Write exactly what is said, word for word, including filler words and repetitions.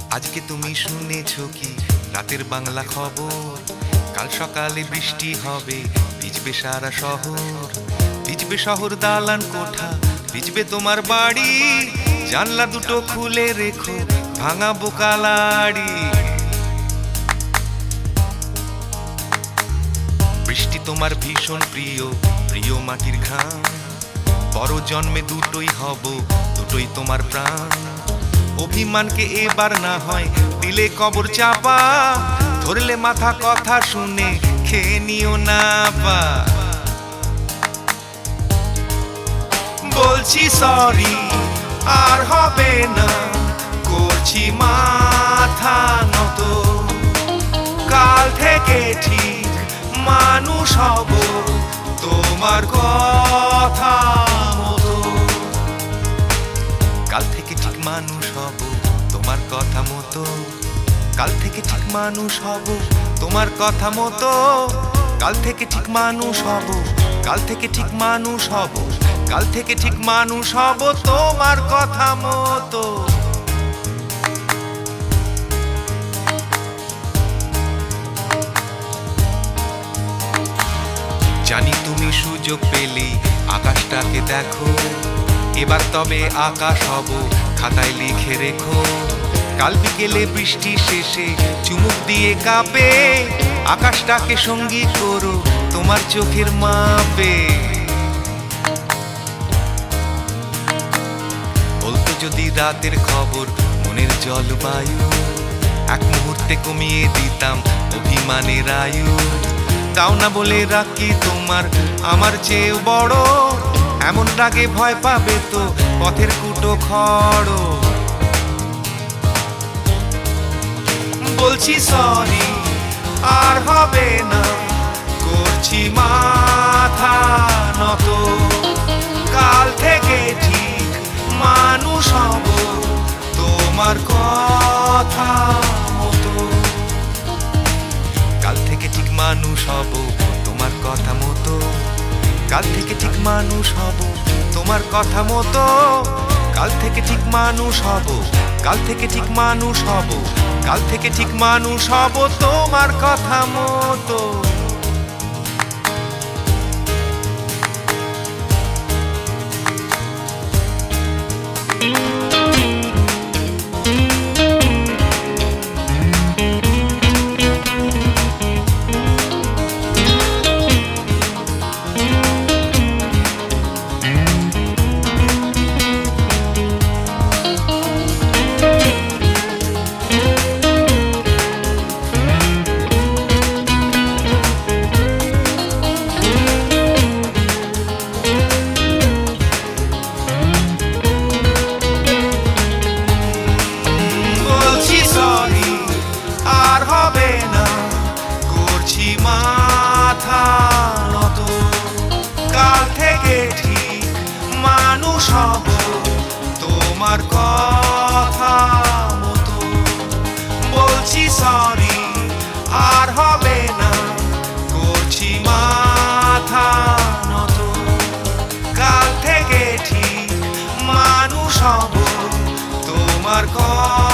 আজকে তুমি শুনেছো কি রাতের বাংলা খবর? কাল সকালে বৃষ্টি হবে, ভিজবে সারা শহর। ভিজবে শহর, দালান কোঠা, ভিজবে তোমার বাড়ি। জানলা দুটো খুলে রেখো, ভাঙাবো কালাড়ি। বৃষ্টি তোমার ভীষণ প্রিয়, প্রিয় মাটির ঘাম। বড় জন্মে দুটোই হব, দুটোই তোমার প্রাণ। অভিমানকে এবার না হয় দিলে কবর চাপা, ধরলে মাথা কথা শুনে খেয়ে নিও না পা। বলছি সরি, আর হবে না, করছি মাথা নত। কাল থেকে ঠিক মানুষ হব, তোমার কথা মতো। কাল থেকে ঠিক মানুষ হব, তোমার কথা মতো। কাল থেকে ঠিক মানুষ হব, তোমার কথা মতো। কাল থেকে ঠিক মানুষ হব, কাল থেকে ঠিক মানুষ হব। কাল থেকে ঠিক মানুষ হব, তোমার কথা মতো। জানি তুমি সুযোগ পেলেই আকাশটাকে দেখো। এবার তবে আকাশ হব, খাতায় লিখে রেখো। কাল বিকেলে বৃষ্টি শেষে চুমুক দিয়ে কাঁপে, আকাশটাকে সঙ্গী করো তোমার চোখের মাপে। বলতো যদি রাতের খবর মনের জলবায়ু, এক মুহূর্তে কমিয়ে দিতাম অভিমানের আয়ু। তাও না বলে রাখি তোমার আমার চেয়েও বড়, এমন রাগে ভয় পাবে তো পথের কুটো খড়। বলছি সরি, আর হবে না, করছি মাথা নত। কাল থেকে ঠিক মানুষ হব, তোমার কথা মতো। কাল থেকে ঠিক মানুষ হব, তোমার কথা মতো। কাল থেকে ঠিক মানুষ হব, তোমার কথা মতো। কাল থেকে ঠিক মানুষ হব, কাল থেকে ঠিক মানুষ হব। কাল থেকে ঠিক মানুষ হব, তোমার কথা মতো। আর হবে না, করছি মাথা নত। কাল থেকে ঠিক মানুষ হব, তোমার কথা মতো। বলছি সরি, আর হবে না, করছি মাথা নত। কাল থেকে ঠিক মানুষ হব, তোমার কথা